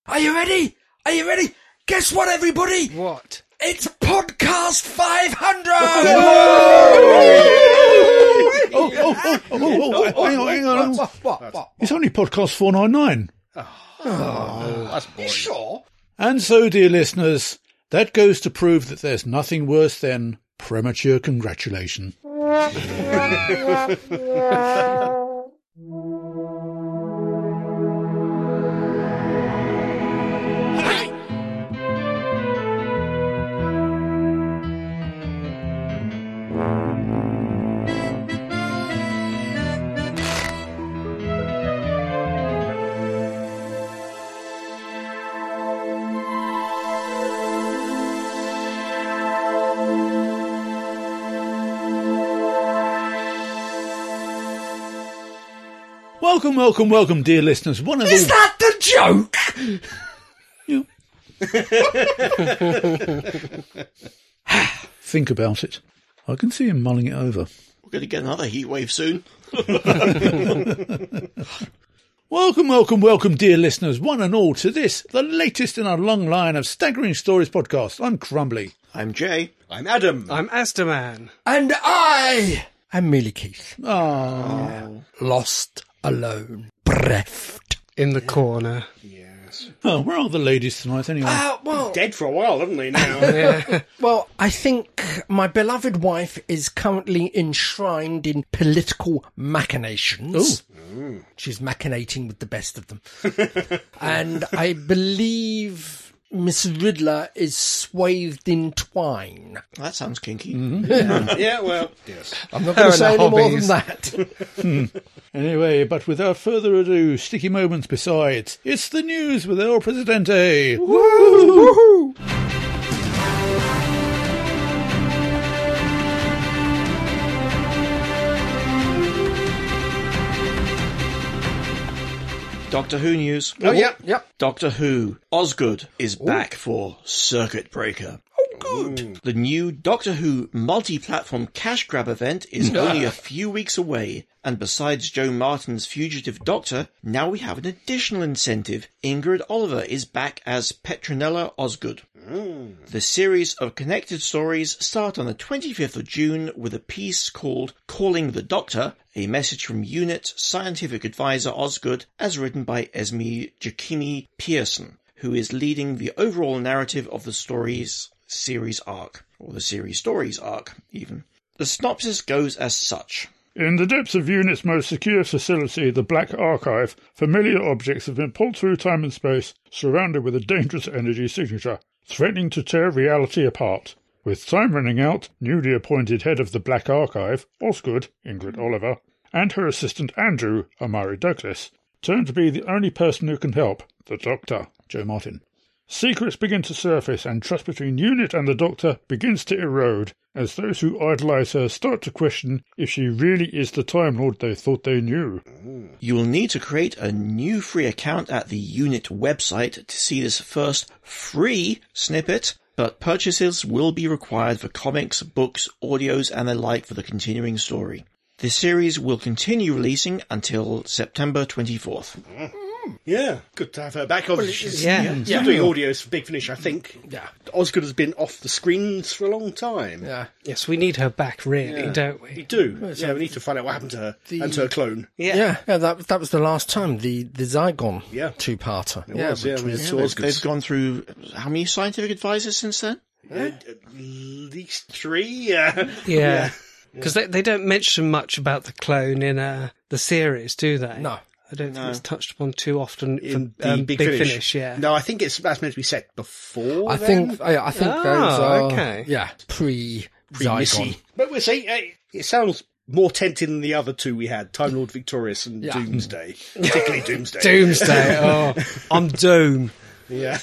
Are you ready? Are you ready? Guess what, everybody? What? It's Podcast 500! Hang on. What? It's only podcast 499. That's boring. You sure? And so, dear listeners, that goes to prove that there's nothing worse than premature congratulation. Welcome, dear listeners. Is that the joke? Think about it. I can see him mulling it over. We're going to get another heat wave soon. Welcome, dear listeners, one and all, to this, the latest in our long line of Staggering Stories podcast. I'm Crumbly. I'm Jay. I'm Adam. I'm Asterman. And I am Mealy Keith. Oh. Lost, alone, bereft. In the corner. Yes. Oh, where are the ladies tonight, anyway? Well, Dead for a while, haven't they, now? well, I think my beloved wife is currently enshrined in political machinations. Ooh. She's machinating with the best of them. And I believe Miss Riddler is swathed in twine. That sounds kinky. Yeah, well, yes. I'm not going to say any more than hobbies. that. Anyway, but without further ado, sticky moments besides, it's the news with El Presidente. Woohoo! Doctor Who news. Oh, yep. Doctor Who. Osgood is back for Circuit Breaker. Good. The new Doctor Who multi-platform cash grab event is only a few weeks away, and besides Joe Martin's fugitive Doctor, now we have an additional incentive. Ingrid Oliver is back as Petronella Osgood. The series of connected stories start on the 25th of June with a piece called Calling the Doctor, a message from Unit Scientific Advisor Osgood, as written by Esme Jacquini Pearson, who is leading the overall narrative of the story's series arc, or the series stories arc, even. The synopsis goes as such. In the depths of Unit's most secure facility, the Black Archive, familiar objects have been pulled through time and space, surrounded with a dangerous energy signature, threatening to tear reality apart. With time running out, newly appointed head of the Black Archive, Osgood, Ingrid Oliver, and her assistant Andrew, Amari Douglas, turn to be the only person who can help, the Doctor, Joe Martin. Secrets begin to surface, and trust between Unit and the Doctor begins to erode, as those who idolise her start to question if she really is the Time Lord they thought they knew. You will need to create a new free account at the Unit website to see this first free snippet, but purchases will be required for comics, books, audios, and the like for the continuing story. The series will continue releasing until September 24th. Yeah, good to have her back. Obviously, she's yeah. still doing audios for Big Finish, I think. Yeah. Osgood has been off the screens for a long time. Yeah. Yes, we need her back, really, Yeah. don't We we? do. Yeah, we need to find out what happened to her and to her clone. Yeah, that was the last time, the Zygon two-parter. It was, yeah. They've gone through how many scientific advisors since then? At least 3, yeah. Yeah. Because they don't mention much about the clone in the series, do they? No. I don't think it's touched upon too often In for the Big Finish. yeah. No, I think that's meant to be set before I then. think those are pre-Zygon. Missy. But we'll see. It sounds more tempting than the other two we had, Time Lord Victorious and Doomsday. Particularly Doomsday. Doomsday. I'm Doom. Yeah.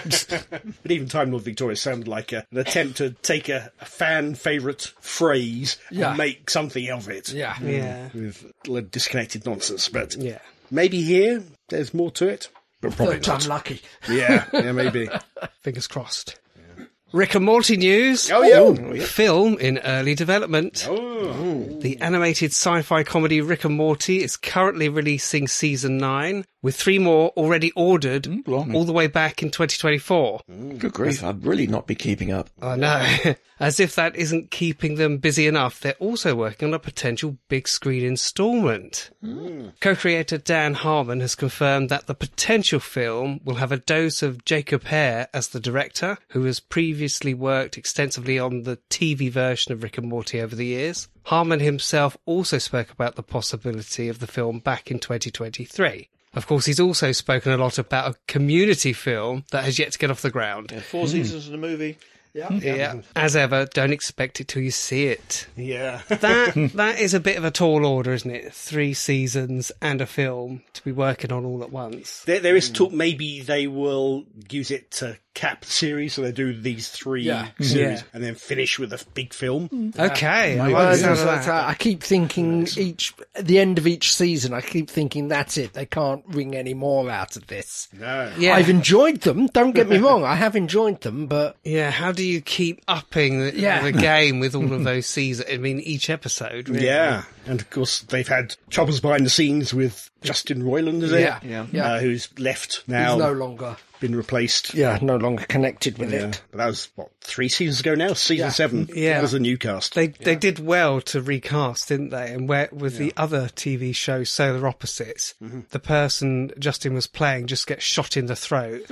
But even Time Lord Victorious sounded like an attempt to take a fan favourite phrase and make something of it. Yeah. Yeah. With disconnected nonsense. But Yeah. maybe here there's more to it. But probably Looked not. unlucky. Yeah, maybe. Fingers crossed. Rick and Morty news. Oh, yeah. Film in early development. The animated sci-fi comedy Rick and Morty is currently releasing season 9, with 3 more already ordered all the way back in 2024. Good grief, I'd really not be keeping up. I know. As if that isn't keeping them busy enough, they're also working on a potential big screen installment. Co-creator Dan Harmon has confirmed that the potential film will have a dose of Jacob Hare as the director, who has previously worked extensively on the TV version of Rick and Morty over the years. Harmon himself also spoke about the possibility of the film back in 2023. Of course, he's also spoken a lot about a Community film that has yet to get off the ground. 4 seasons of the movie. Yeah. As ever, don't expect it till you see it. Yeah. That is a bit of a tall order, isn't it? 3 seasons and a film to be working on all at once. There is talk maybe they will use it to cap the series, so they do these 3 series and then finish with a big film. Okay. I Well, like the sound of that. I keep thinking at the end of each season, I keep thinking that's it. They can't wring any more out of this. No. Yeah. I've enjoyed them. Don't get me wrong. I have enjoyed them, but Yeah, how do you keep upping the game with all of those seasons? I mean, each episode, really. Yeah. And of course, they've had troubles behind the scenes with Justin Roiland, is it? Yeah. Who's left now. he's no longer. Been replaced. No longer connected with it. But that was, 3 seasons ago now? Season 7. Yeah. That was the new cast. They did well to recast, didn't they? And with the other TV show, Solar Opposites, the person Justin was playing just gets shot in the throat.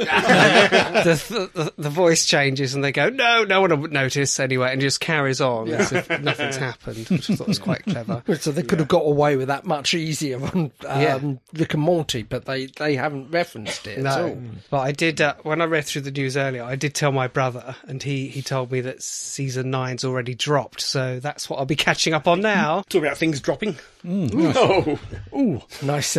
the voice changes and they go, no one will notice anyway, and just carries on as if nothing's happened, which I thought was quite clever. So they could have got away with that much easier on Rick and Morty, but they haven't referenced it at all. But I did, when I read through the news earlier, I did tell my brother, and he told me that season 9's already dropped, so that's what I'll be catching up on now. Talk about things dropping. No. Nice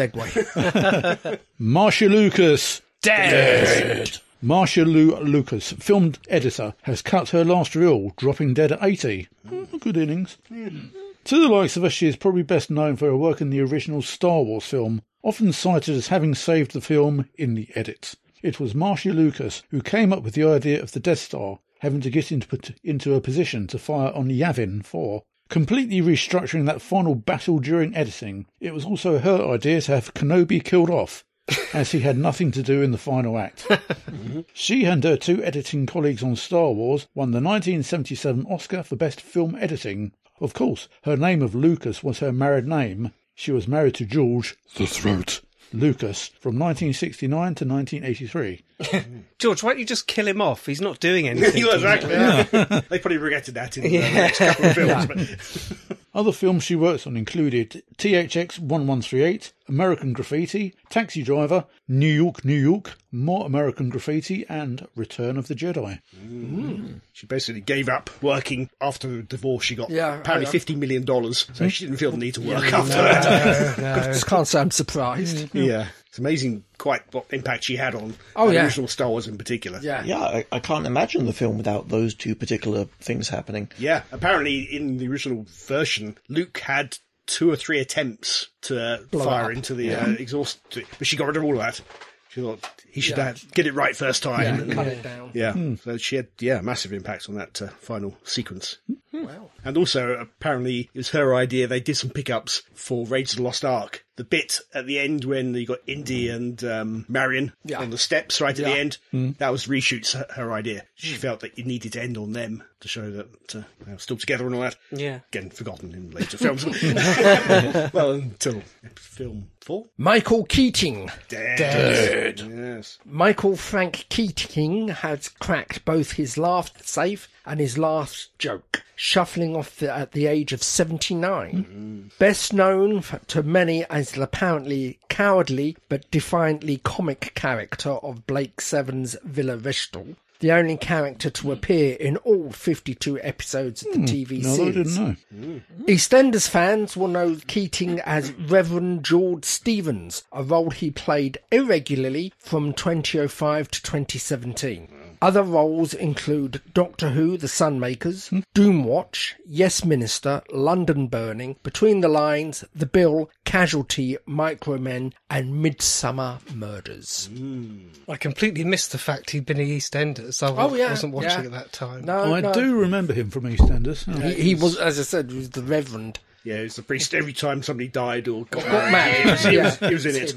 segue. Marcia Lucas. Dead! Marcia Lucas, film editor, has cut her last reel, dropping dead at 80. Good innings. To the likes of us, she is probably best known for her work in the original Star Wars film, often cited as having saved the film in the edits. It was Marcia Lucas who came up with the idea of the Death Star having to get into a position to fire on Yavin 4, completely restructuring that final battle during editing. It was also her idea to have Kenobi killed off, as he had nothing to do in the final act. She and her 2 editing colleagues on Star Wars won the 1977 Oscar for Best Film Editing. Of course, her name of Lucas was her married name. She was married to George the Throat Lucas from 1969 to 1983. George, why don't you just kill him off? He's not doing anything. Exactly. They probably regretted that in the next couple of films. But Other films she worked on included THX 1138, American Graffiti, Taxi Driver, New York, More American Graffiti, and Return of the Jedi. she basically gave up working after the divorce. She got apparently $50 million, so she didn't feel the need to work after that. Just can't say I'm surprised. Yeah. It's amazing quite what impact she had on the original Star Wars in particular. Yeah, I can't imagine the film without those 2 particular things happening. Yeah, apparently in the original version, Luke had 2 or 3 attempts to fire into the exhaust, but she got rid of all of that. She thought he should get it right first time. Yeah, cut it down. Yeah, so she had massive impact on that final sequence. Wow. And also, apparently, it was her idea. They did some pickups for Raiders of the Lost Ark. The bit at the end when you got Indy and Marion on the steps right at the end, that was reshoots her idea. She felt that it needed to end on them to show that they were still together and all that. Yeah. Again, forgotten in later films. Well, until film 4. Michael Keating. Dead. Yes. Michael Frank Keating has cracked both his last safe and his last joke, shuffling off at the age of 79. Best known to many as the apparently cowardly but defiantly comic character of Blake Seven's Villa Restall, the only character to appear in all 52 episodes of the TV series. I didn't know. EastEnders fans will know Keating as Reverend George Stevens, a role he played irregularly from 2005 to 2017. Other roles include Doctor Who, The Sunmakers, Doomwatch, Yes Minister, London Burning, Between the Lines, The Bill, Casualty, Micromen, and Midsummer Murders. I completely missed the fact he'd been in EastEnders. I wasn't watching at that time. No, I do remember him from EastEnders. Oh. He was, as I said, he was the Reverend. Yeah, he was the priest. Every time somebody died or got married, he was in it.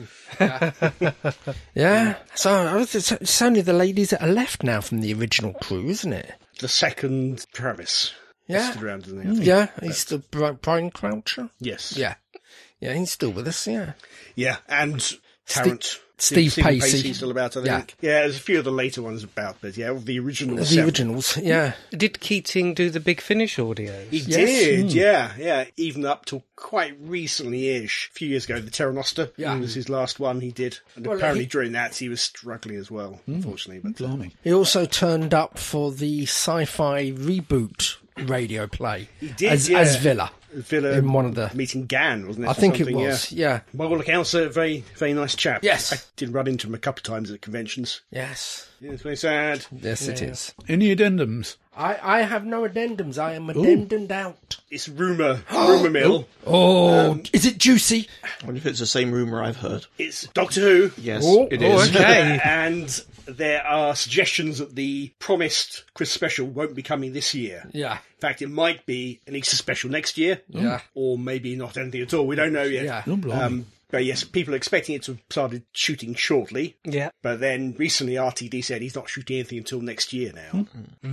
Yeah. So it's only the ladies that are left now from the original crew, isn't it? The second Travis. Yeah. Still around, isn't he? Yeah, he's the Brian Croucher. Yes. Yeah. Yeah, he's still with us, yeah. Yeah, and Tarrant. Steve Stephen Pacey. Pacey's still about, I think. Yeah, there's a few of the later ones about, but yeah, the originals. The originals, yeah. Did Keating do the Big Finish audio? He did, yeah. Even up till quite recently-ish. A few years ago, the Terra Nostra was his last one he did. And apparently during that he was struggling as well, unfortunately. But Blimey. He also turned up for the sci-fi reboot radio play. He did, as Villa. Villa in one of the meeting Gann, wasn't it? I think it was, yeah. By all accounts, a very, very nice chap. Yes. I did run into him a couple of times at conventions. Yes. Yeah, it's very sad. Yes, it is. Any addendums? I have no addendums. I am addendumed out. It's rumour mill. Is it juicy? I wonder if it's the same rumour I've heard. It's Doctor Who. Yes, Oh, it is. Okay. And there are suggestions that the promised Christmas special won't be coming this year. Yeah. In fact, it might be an Easter special next year. Yeah. Or maybe not anything at all. We don't know yet. Yeah. Oh, blimey. But yes, people are expecting it to have started shooting shortly. Yeah. But then recently RTD said he's not shooting anything until next year now.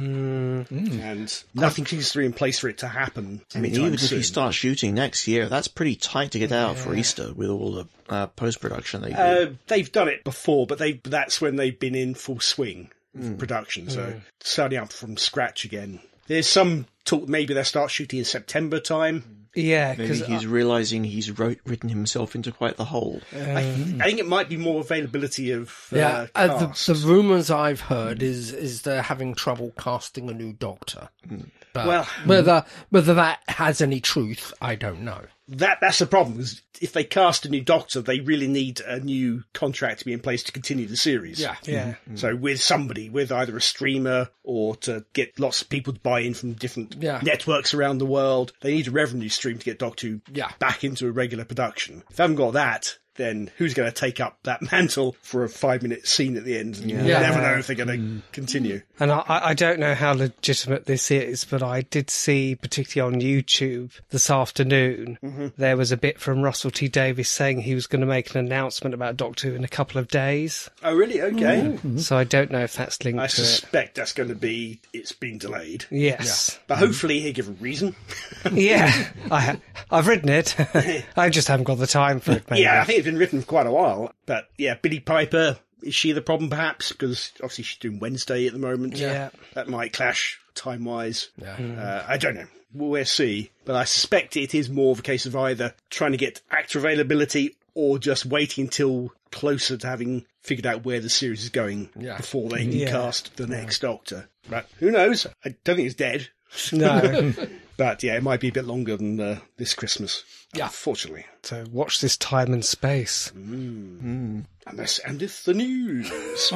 And nothing seems to be in place for it to happen. I mean, anytime even if soon. he starts shooting next year, that's pretty tight to get out for Easter with all the post-production they do. They've done it before, but that's when they've been in full swing of production. So starting up from scratch again. There's some talk maybe they'll start shooting in September time. Yeah, Maybe because he's realising he's written himself into quite the hole. I think it might be more availability of The cast. rumours I've heard is they're having trouble casting a new Doctor. But Well, whether that has any truth, I don't know. That's the problem, because if they cast a new Doctor, they really need a new contract to be in place to continue the series. yeah. So with somebody, with either a streamer or to get lots of people to buy in from different networks around the world, they need a revenue stream to get Doctor Who back into a regular production. If they haven't got that, then who's going to take up that mantle for a 5-minute scene at the end? And you never know if they're going to continue. And I don't know how legitimate this is, but I did see, particularly on YouTube this afternoon, there was a bit from Russell T Davies saying he was going to make an announcement about Doctor Who in a couple of days. Oh, really? Okay. So I don't know if that's linked I to it. suspect that's going to be, it's been delayed. Yes. But hopefully he'll give a reason. Yeah. I've written it. I just haven't got the time for it, maybe. Yeah, I think it's been written for quite a while. But yeah, Billie Piper, is she the problem perhaps? Because obviously she's doing Wednesday at the moment. Yeah. That might clash time-wise. Yeah. I don't know. We'll see. But I suspect it is more of a case of either trying to get actor availability or just waiting until closer to having figured out where the series is going before they can cast the next Doctor. But who knows? I don't think it's dead. No. But yeah, it might be a bit longer than this Christmas. Yeah. Unfortunately. So watch this time and space. And this endeth the news.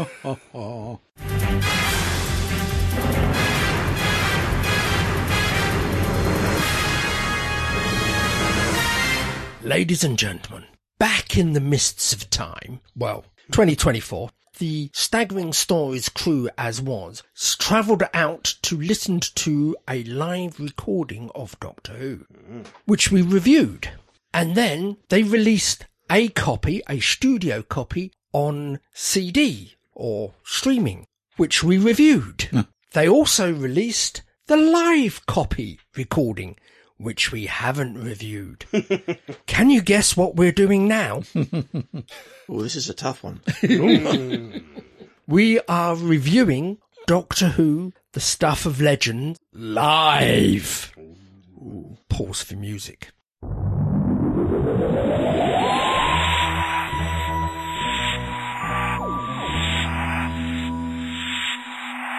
Ladies and gentlemen, back in the mists of time, 2024, the Staggering Stories crew, as was, travelled out to listen to a live recording of Doctor Who, which we reviewed. And then they released a copy, a studio copy, on CD or streaming, which we reviewed. They also released the live copy recording, which we haven't reviewed. Can you guess what we're doing now? Oh, this is a tough one. We are reviewing Doctor Who, The Stuff of Legend, live. Pause for music.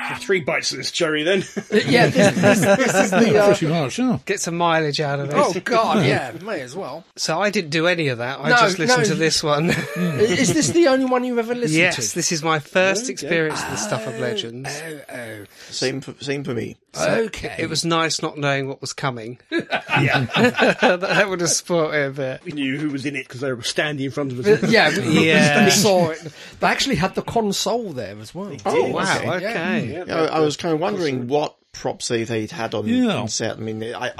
3 bites of this cherry then. Yeah, this is the... Pretty much, yeah. Get some mileage out of it. Oh, God, yeah, may as well. So I didn't do any of that. I No, just listened no. to this one. Is this the only one you've ever listened to? Yes, this is my first experience with the Stuff of Legends. Oh, Same for me. okay. It was nice not knowing what was coming. Yeah. That would have spoiled it a bit. We knew who was in it because they were standing in front of us. Yeah. we saw it. They actually had the console there as well. Oh, wow, Okay, okay. Yeah, I was kind of wondering what props they'd had on set. I mean,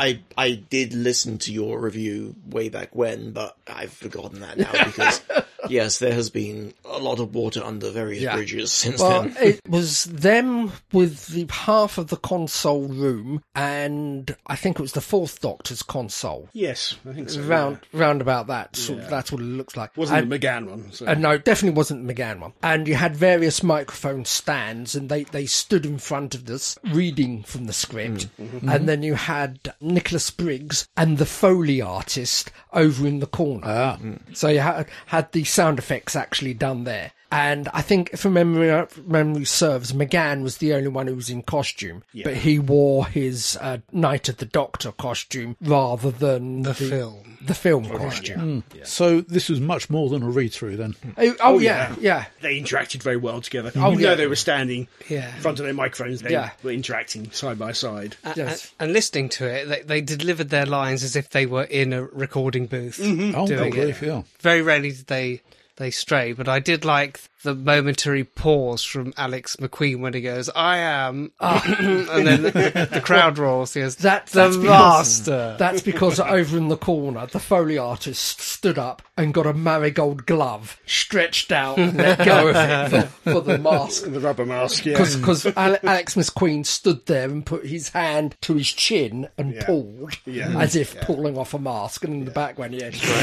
I did listen to your review way back when, but I've forgotten that now because, yes, there has been a lot of water under various bridges since then. It was them with the half of the console room, and I think it was the Fourth Doctor's console. Yes, I think so. Round about that. So that's what it looks like. Wasn't the McGann one. So. No, it definitely wasn't the McGann one. And you had various microphone stands, and they stood in front of us reading from the script. And then you had Nicholas Briggs and the Foley artist over in the corner. So you had the sound effects actually done there. And I think, if memory serves, McGann was the only one who was in costume, but he wore his Night of the Doctor costume rather than the film costume. So this was much more than a read-through then. Oh, yeah. They interacted very well together. Even though they were standing in front of their microphones, they were interacting side by side. And listening to it, they delivered their lines as if they were in a recording booth doing it. Yeah. Very rarely did they stray, but I did like the momentary pause from Alex McQueen when he goes, "I am," and then the crowd roars. He goes, That's the because, master. That's because over in the corner, the Foley artist stood up and got a marigold glove, stretched out, and let go of it for the mask. The rubber mask, Because Alex McQueen stood there and put his hand to his chin and pulled, as if pulling off a mask, and in the background,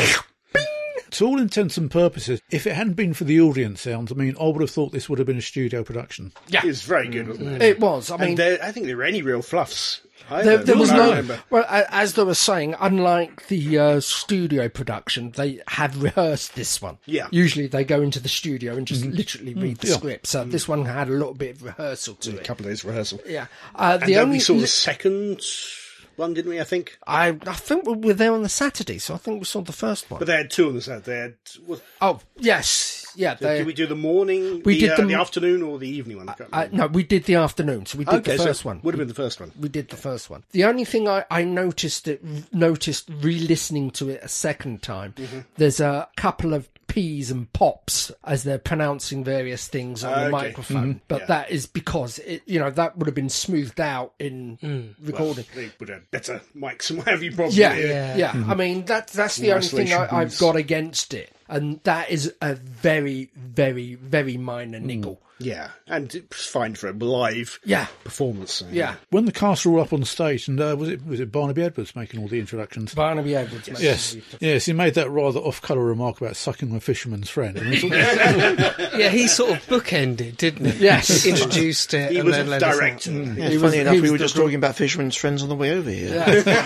To all intents and purposes, if it hadn't been for the audience sounds, I mean, I would have thought this would have been a studio production. It was very good, wasn't it? It was. I mean, I think there were any real fluffs. There was no. Well, as they were saying, unlike the studio production, they had rehearsed this one. Yeah. Usually they go into the studio and just literally read the script. So this one had a little bit of rehearsal to it. A couple of days rehearsal. Yeah. And then we saw the second one, didn't we? I think. I think we were there on the Saturday, so I think we saw the first one. But they had two on the Saturday. They had. Oh yes, yeah. Did we do the morning? We did the afternoon or the evening one. I can't remember. No, we did the afternoon. So we did the first one. Would have been the first one. We did the first one. The only thing I noticed re-listening to it a second time, there's a couple of P's and pops as they're pronouncing various things on the microphone. But that is because that would have been smoothed out in recording. Well, they would have better mics and what have you probably. Yeah. I mean that's the only thing I've got against it, and that is a very, very, very minor niggle. Yeah, and it was fine for a live performance. So, Yeah. When the cast were up on stage, and was it Barnaby Edwards making all the introductions? Barnaby Edwards. Yes, he made that rather off-colour remark about sucking a fisherman's friend. And Yeah, he sort of bookended, didn't he? Yes. Introduced it. he and was then a let us director. Yeah, funny enough, we were just talking about Fisherman's Friends on the way over here.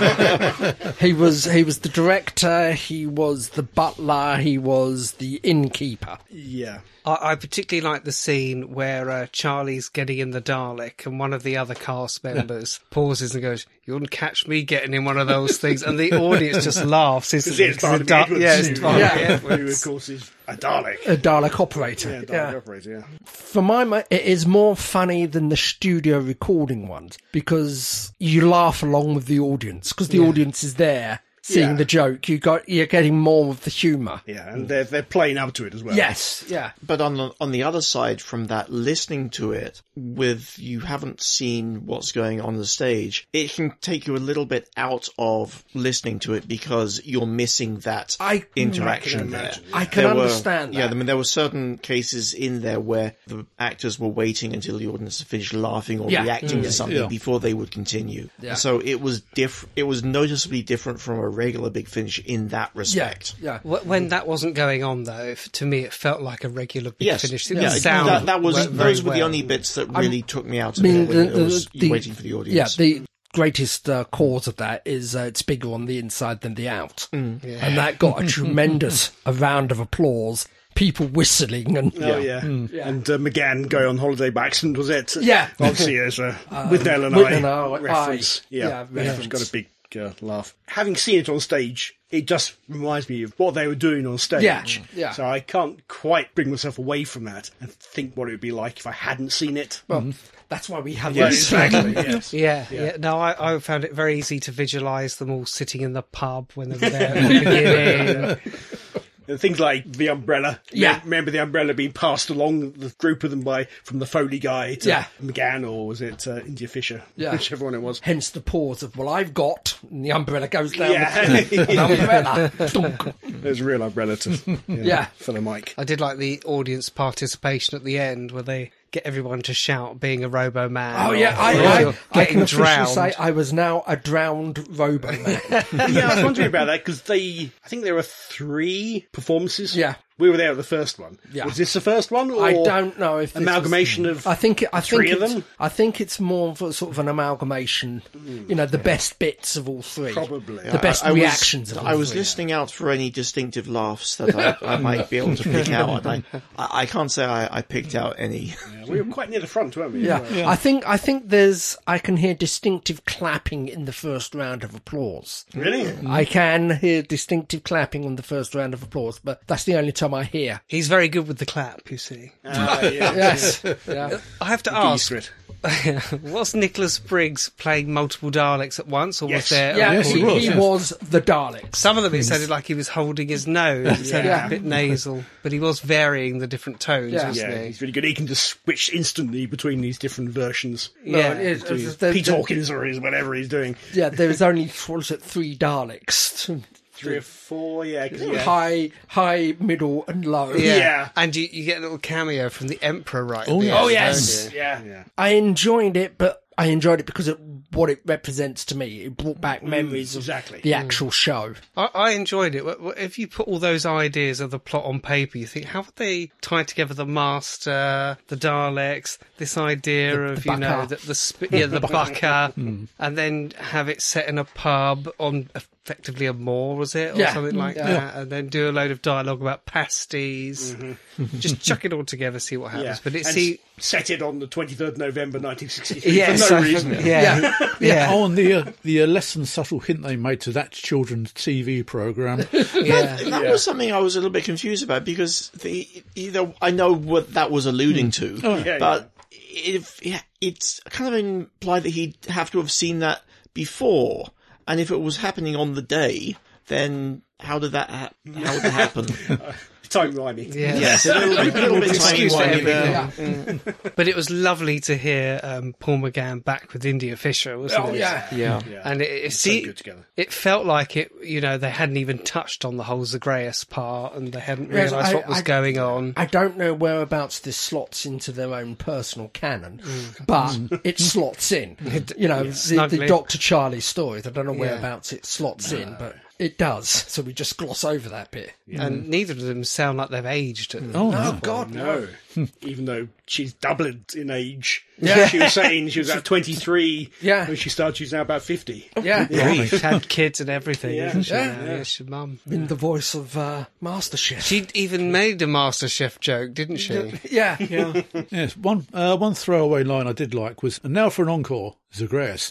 He was the director, he was the butler, he was the innkeeper. Yeah. I particularly like the scene where Charlie's getting in the Dalek and one of the other cast members pauses and goes, "You wouldn't catch me getting in one of those things," and the audience just laughs. Because it's Barnaby Edwards. It's Barnaby Edwards. Who, of course, is a Dalek. A Dalek operator. Yeah, Dalek operator, yeah. For my mind, it is more funny than the studio recording ones because you laugh along with the audience because the audience is there seeing the joke. You're getting more of the humour. Yeah, and they're playing up to it as well. Yes, yeah. But on the other side from that, listening to it with you haven't seen what's going on the stage, it can take you a little bit out of listening to it because you're missing that interaction there. I can understand that. Yeah, I mean, there were certain cases in there where the actors were waiting until the audience had finished laughing or reacting to something before they would continue. Yeah. So it was it was noticeably different from a regular Big Finish in that respect. Yeah. When that wasn't going on, though, to me it felt like a regular Big Finish. It those were the only bits that really took me out of it when it was waiting for the audience. Yeah, the greatest cause of that is it's bigger on the inside than the out. And that got a tremendous round of applause people whistling and Oh, yeah. And McGann going on holiday by accident, was it? Yeah. Obviously, as a Withnail and Withnail and I I. reference. Yeah, reference. Got a big laugh. Having seen it on stage, it just reminds me of what they were doing on stage. Yeah. So I can't quite bring myself away from that and think what it would be like if I hadn't seen it. Well, that's why we have Yeah, those. exactly. Yes. Yeah. No, I found it very easy to visualise them all sitting in the pub when they were there at the beginning. And things like the umbrella. Yeah. Remember the umbrella being passed along the group of them from the Foley guy to McGann, or was it India Fisher? Yeah. Whichever one it was. Hence the pause of, well, I've got, and the umbrella goes down. Yeah. An umbrella. Dunk. There's a real umbrella to Yeah. for the mic. I did like the audience participation at the end where they get everyone to shout being a robo man. Oh, yeah. or I can getting officially drowned. say I was now a drowned robo man. Yeah, I was wondering about that because I think there were 3 performances. Yeah. We were there at the first one. Yeah. Was this the first one? Or I don't know if this amalgamation was, of I think 3 of it's, them? I think it's more of a sort of an amalgamation. The best bits of all 3. Probably. The best reactions of all 3. I was listening out for any distinctive laughs that I might be able to pick out. I can't say I picked out any. Yeah, we were quite near the front, weren't we? Yeah. I think I can hear distinctive clapping in the first round of applause. Really? I can hear distinctive clapping on the first round of applause, but that's the only time I hear. He's very good with the clap, you see. Yes. Yeah. I have to ask, was Nicholas Briggs playing multiple Daleks at once, or Yes. was there... Yeah, Yes, he, he was, he yes. was the Daleks. Some of them, it sounded like he was holding his nose. It sounded a bit nasal, but he was varying the different tones, Yeah. wasn't Yeah, he? he's really good. He can just switch instantly between these different versions. No, Yeah. it is. Pete Hawkins or whatever he's doing. Yeah, there was only 3 Daleks. 3 or 4, yeah. 'Cause, High, middle, and low. Yeah. And you get a little cameo from the Emperor right Oh, at the yes. end, Oh, yes. don't you? Yeah. I enjoyed it, but I enjoyed it because of what it represents to me. It brought back memories of exactly. the actual show. I enjoyed it. If you put all those ideas of the plot on paper, you think, how would they tie together the Master, the Daleks, this idea of, the bucker. the bucker, and then have it set in a pub on effectively a moor, was it? Or Yeah. something like Yeah. that. And then do a load of dialogue about pasties. Just chuck it all together, see what happens. Yeah. But it And set it on the 23rd November 1963 yes, for no reason. Yeah. Yeah. Oh, and the less than subtle hint they made to that children's TV programme. Yeah. That was something I was a little bit confused about because I know what that was alluding to, Yeah, but it's kind of implied that he'd have to have seen that before, and if it was happening on the day, then how would that happen? Time-wimey. Yeah. Yes, a little bit Excuse for timey-wimey there. everything. But it was lovely to hear Paul McGann back with India Fisher, wasn't it? Yeah. Yeah. And So good together. it felt like it. They hadn't even touched on the whole Zagreus part, and they hadn't Yes, realised what was going on. I don't know whereabouts this slots into their own personal canon, but it slots in. The snugly. Dr. Charlie stories. I don't know whereabouts it slots in, but it does. So we just gloss over that bit. And neither of them sound like they've aged. Oh, God, no. No. Even though she's doubled in age. Yeah. She was saying she was about 23 Yeah. when she started. She's now about 50. Yeah. She's had kids and everything, Yeah. hasn't she? Yeah. Yes, your mum. In the voice of MasterChef. She even made a MasterChef joke, didn't she? Yeah. Yes, one throwaway line I did like was, and now for an encore, Zagreus.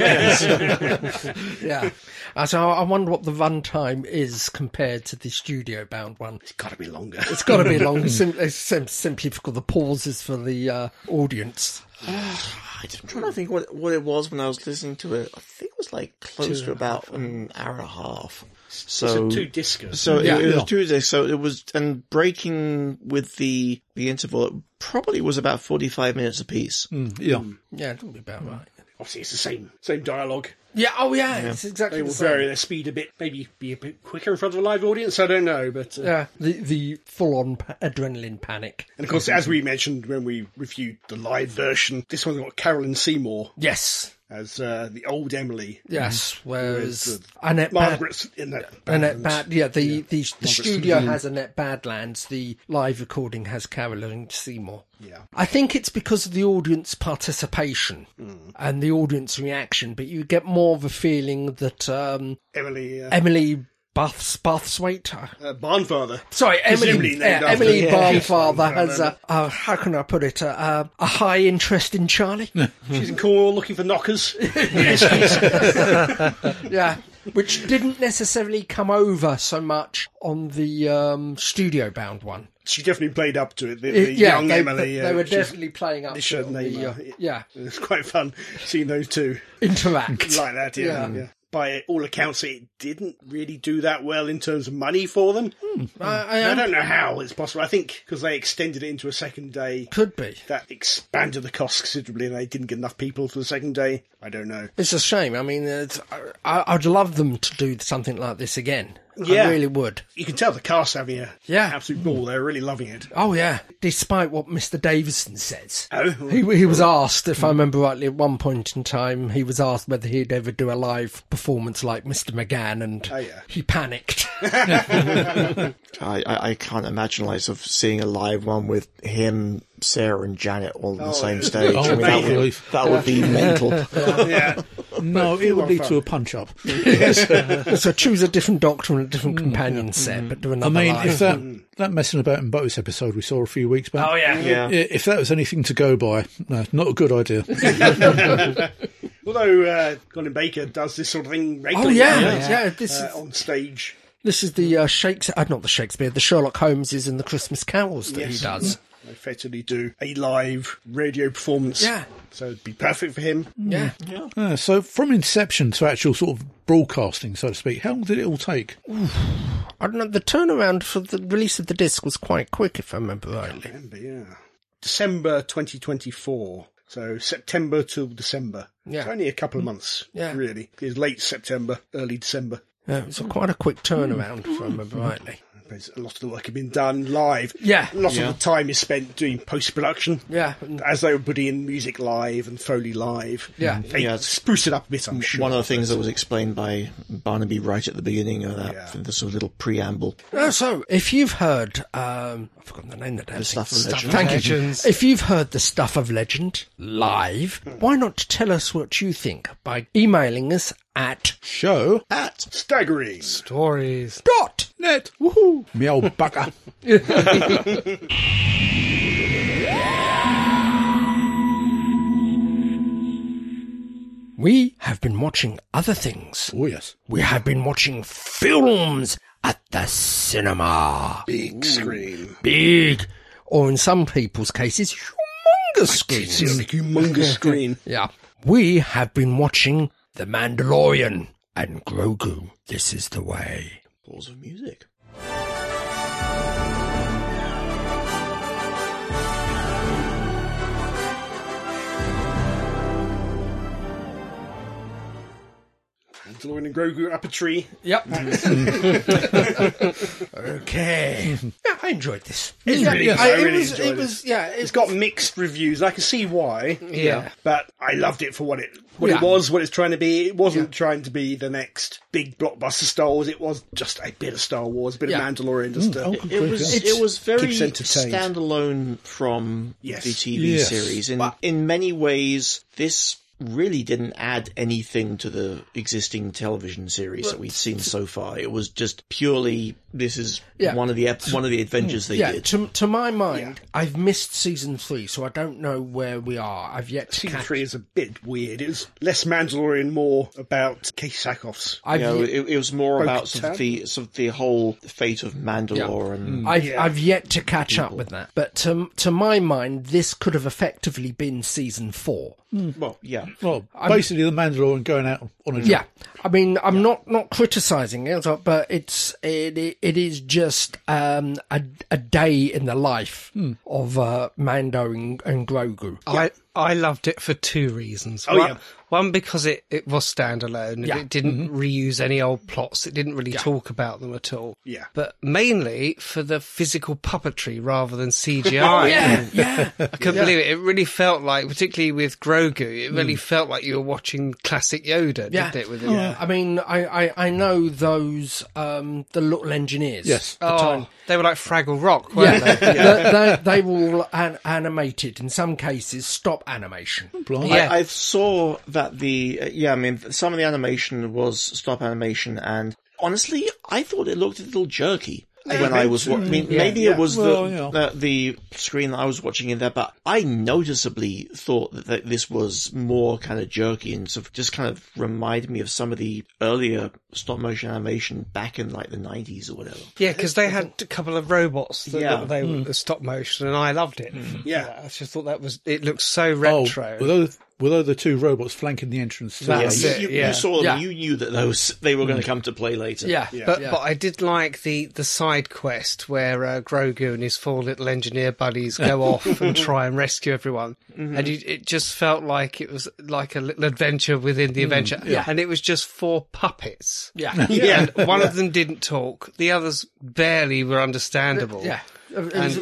Yeah. So I wonder what the runtime is compared to the studio-bound one. It's got to be longer. It's got to be long, simply because the pauses for the audience. I'm trying to think what it was when I was listening to it. I think it was like close to about an hour and a half. So It's a 2 discers. So Yeah. it was 2 discs. So it was, and breaking with the interval, it probably was about 45 minutes apiece. Yeah. Yeah, it'll be about right. Obviously, it's the same dialogue. Yeah, it's exactly They the will same. vary their speed a bit, maybe be a bit quicker in front of a live audience. I don't know, but Yeah, the full-on adrenaline panic. and of course, as we mentioned when we reviewed the live version, this one's got Carolyn Seymour Yes, as the old Emily. yes. Whereas Whereas, Annette Margaret's in that. Annette band. the studio has Annette Badlands. The live recording has Caroline Seymour. Yeah. I think it's because of the audience participation and the audience reaction, but you get more of a feeling that Emily. Emily Barthwaite. Barnfather. Sorry, Presumably Emily. named after- Emily Yeah. Barnfather has how can I put it? A high interest in Charlie. She's in Cornwall looking for knockers. Yeah, which didn't necessarily come over so much on the studio-bound one. She definitely played up to it. The young Emily. They were she's- definitely playing up to Nisha it. on Naylor. Yeah, It was quite fun seeing those two interact. like that. Yeah. Yeah. By all accounts, it didn't really do that well in terms of money for them. I don't know how it's possible. I think because they extended it into a second day, Could be. that expanded the cost considerably, and they didn't get enough people for the second day. I don't know. It's a shame. I mean, I'd love them to do something like this again. Yeah. I really would. You can tell the cast having a Yeah. absolute ball. They're really loving it. Oh, yeah. Despite what Mr. Davison says. Oh, He was asked, if I remember rightly, at one point in time, he was asked whether he'd ever do a live performance like Mr. McGann, and he panicked. I can't imagine like sort of seeing a live one with him, Sarah and Janet all on the same stage. Oh, I mean, that would be mental. yeah. No, it would lead to a punch-up. So choose a different Doctor and a different companion set, but do I another mean, live. if that messing about in boats episode we saw a few weeks back, Yeah. if that was anything to go by, no, not a good idea. Although Colin Baker does this sort of thing Oh, regularly. yeah. This is on stage. This is the not the Shakespeare, the Sherlock Holmeses and the Christmas carols that he does. They effectively do a live radio performance. Yeah. So it'd be perfect for him. Yeah. So from inception to actual sort of broadcasting, so to speak, how long did it all take? I don't know, the turnaround for the release of the disc was quite quick, if I remember rightly. December 2024. So September till December. Yeah. It's only a couple of months, really. It was late September, early December. Yeah, it was quite a quick turnaround, if I remember rightly. A lot of the work had been done live. Yeah. A lot of the time is spent doing post-production. Yeah. As they were putting in music live and Foley live. Yeah. They spruce it up a bit, I'm sure. One of the things that was explained by Barnaby right at the beginning of that, the sort of little preamble. So, if you've heard, I've forgotten the name of that. The Stuff of Legend. Thank you. Legends. If you've heard the Stuff of Legend live, why not tell us what you think by emailing us at Show At Staggering. Stories. net. Woohoo! Me old bucker. We have been watching other things. Oh, yes. We have been watching films at the cinema. Big screen. Big, or in some people's cases, humongous screens. It's a humongous screen. Yeah. We have been watching The Mandalorian and Grogu. This is the way. Pause of music. Mandalorian and Grogu up a tree. Yep. Okay. Yeah, I enjoyed this. I really enjoyed it was, yeah. It's got mixed reviews. I can see why. Yeah. But I loved it for what it Yeah. was, what it's trying to be. It wasn't trying to be the next big blockbuster Star Wars. It was just a bit of Star Wars, a bit Yeah. of Mandalorian. Just It was very keeps entertained. standalone from Yes. the TV Yes. series. In many ways, this really didn't add anything to the existing television series that we'd seen so far. It was just purely, this is one of the adventures they did. To my mind, I've missed season 3, so I don't know where we are. I've yet to Season catch. 3 is a bit weird. It was less Mandalorian, more about Casey Sackhoff's. It was more about Bo-Katan. sort of the whole fate of Mandalore and I've yet to catch up with that. But to my mind, this could have effectively been season 4. well, yeah. Well, basically the Mandalorian going out on a trip. Yeah, I mean, I'm not criticising it, but it is just a day in the life of Mando and Grogu. I loved it for two reasons. One, because it was standalone. Yeah. It didn't reuse any old plots. It didn't really talk about them at all. Yeah. But mainly for the physical puppetry rather than CGI. Yeah. I couldn't believe it. It really felt like, particularly with Grogu, it really felt like you were watching classic Yoda, didn't it? With him? I mean, I know those the little engineers. Yes. They were like Fraggle Rock, weren't they? they were all animated. In some cases, stop animation. Yeah. I saw that some of the animation was stop animation, and Honestly, I thought it looked a little jerky. When I was, maybe it was the screen that I was watching in there, but I noticeably thought that this was more kind of jerky and sort of just kind of reminded me of some of the earlier stop motion animation back in like the 90s or whatever. Yeah, because they had a couple of robots that they were stop motion, and I loved it. Yeah, I just thought it looked so retro. Although the two robots flanking the entrance. That's it. You saw them. You knew that they were going to come to play later. But I did like the side quest where Grogu and his 4 little engineer buddies go off and try and rescue everyone, and it just felt like it was like a little adventure within the adventure, and it was just 4 puppets. And one of them didn't talk; the others barely were understandable. It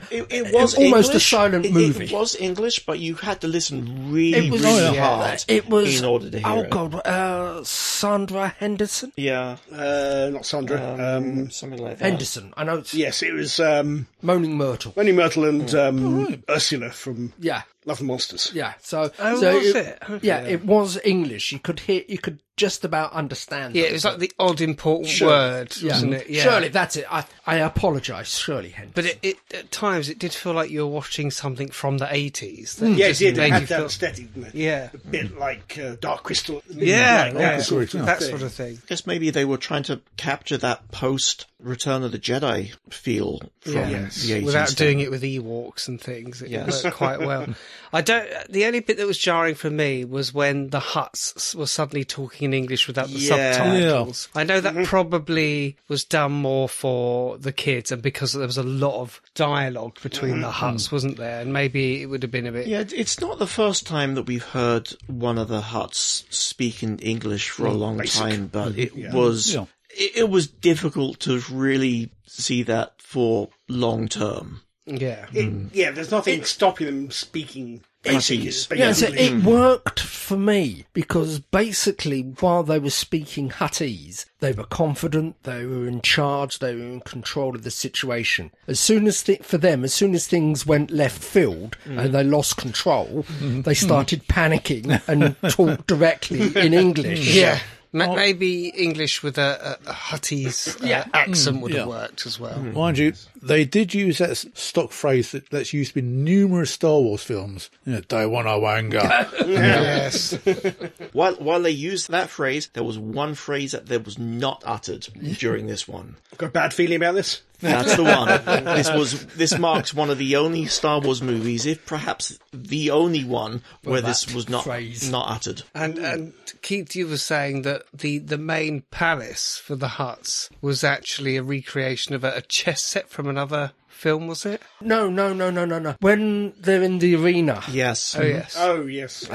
was almost a silent movie. It was English, but you had to listen really hard in order to hear it. Sandra Henderson? Yeah. Not Sandra. Something like that. Henderson. I know. Yes, it was Moaning Myrtle. Moaning Myrtle and Ursula from Love and Monsters. Yeah. So was it? Okay. Yeah, it was English. You could just about understand. Yeah, it was like the odd important word, wasn't it? Yeah. Shirley, that's it. I apologise, Shirley Henderson. But it at times it did feel like you were watching something from the 80s. Yeah, it did. It had that aesthetic, didn't it? Yeah. A bit like Dark Crystal. That sort of thing. I guess maybe they were trying to capture that post Return of the Jedi feel from the 80s. Without doing it with Ewoks and things. It worked quite well. The only bit that was jarring for me was when the Hutts were suddenly talking in English without the subtitles. I know that probably was done more for the kids and because there was a lot of dialogue between the Hutts, wasn't there? And maybe it would have been a bit... Yeah, it's not the first time that we've heard one of the Hutts speak in English for a long time, but it was... It was difficult to really see that for long term. Yeah. There's nothing stopping them speaking Huttese. It worked for me because basically while they were speaking Huttese, they were confident, they were in charge, they were in control of the situation. As soon as things went left field and they lost control, they started panicking and talked directly in English. Yeah. Maybe English with a Huttese accent would have worked as well. Mind you, they did use that stock phrase that's used in numerous Star Wars films. Dawanawanga. Yes. While they used that phrase, there was one phrase that was not uttered during this one. I've got a bad feeling about this. That's the one. This marks one of the only Star Wars movies, if perhaps the only one, where this was not uttered. And Keith, you were saying that the main palace for the Hutts was actually a recreation of a chess set from another film, was it? No. When they're in the arena. Yes. Oh, yes. Oh, yes.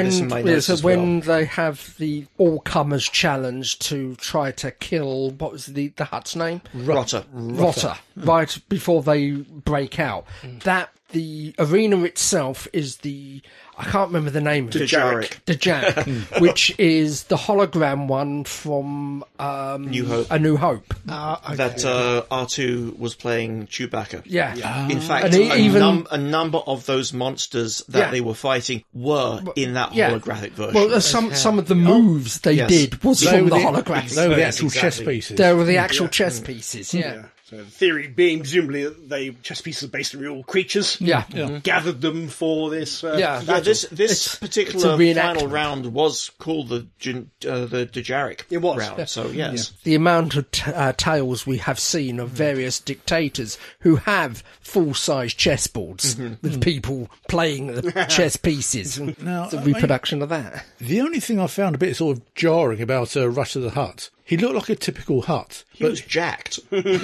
When they have the all-comers challenge to try to kill, what was the Hutt's name? Rotter. Right before they break out. The arena itself is I can't remember the name of it. Dejarik, which is the hologram one from New Hope. A New Hope. That R2 was playing Chewbacca. Yeah. In fact, a number of those monsters that they were fighting were in that holographic version. Well, some of the moves they did was from the holographic. They were the actual chess pieces. They were the actual chess pieces, So the theory being presumably that chess pieces are based on real creatures. Gathered them for this. This particular final round was called the Dejarik round. So yes, the amount of tales we have seen of various dictators who have full-size chessboards with people playing the chess pieces. Now, the reproduction of that. The only thing I found a bit sort of jarring about Rush of the Hutt. He looked like a typical Hutt. He was jacked.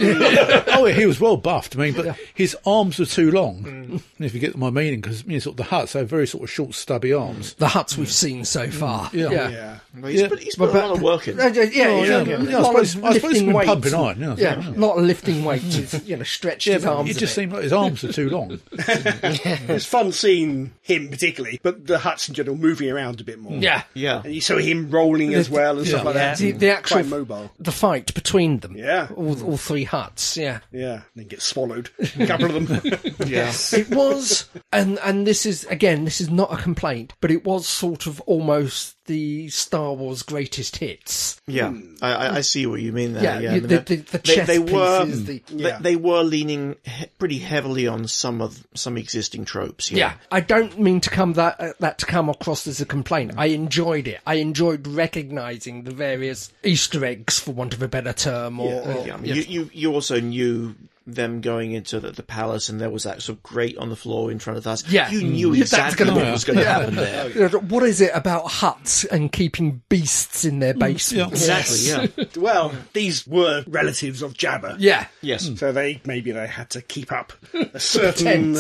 He was well buffed. But his arms were too long. If you get my meaning, because sort of the Hutts have very sort of short, stubby arms. The Hutts we've seen so far. Well, he's put a lot of work in. I suppose he's been pumping iron. A lot of lifting weights. Stretched his arms. It just seemed like his arms were too long. It's fun seeing him particularly, but the Hutts in general moving around a bit more. Yeah. And you saw him rolling as well and stuff like that. The actual mobile. The fight between them. Yeah. All 3 Hutts. Yeah. Yeah. Then get swallowed. A couple of them. It was, and this is not a complaint, but it was sort of almost the Star Wars greatest hits. Yeah, I see what you mean there. Yeah, the chess pieces. They were leaning pretty heavily on some existing tropes. Yeah, I don't mean to come that to come across as a complaint. I enjoyed it. I enjoyed recognising the various Easter eggs, for want of a better term. You also knew them going into the palace, and there was that sort of grate on the floor in front of us. Yeah, you knew exactly what was going to happen there. What is it about huts and keeping beasts in their basements? Exactly. Yeah. Well, these were relatives of Jabba. Yeah. Yes. So they had to keep up a certain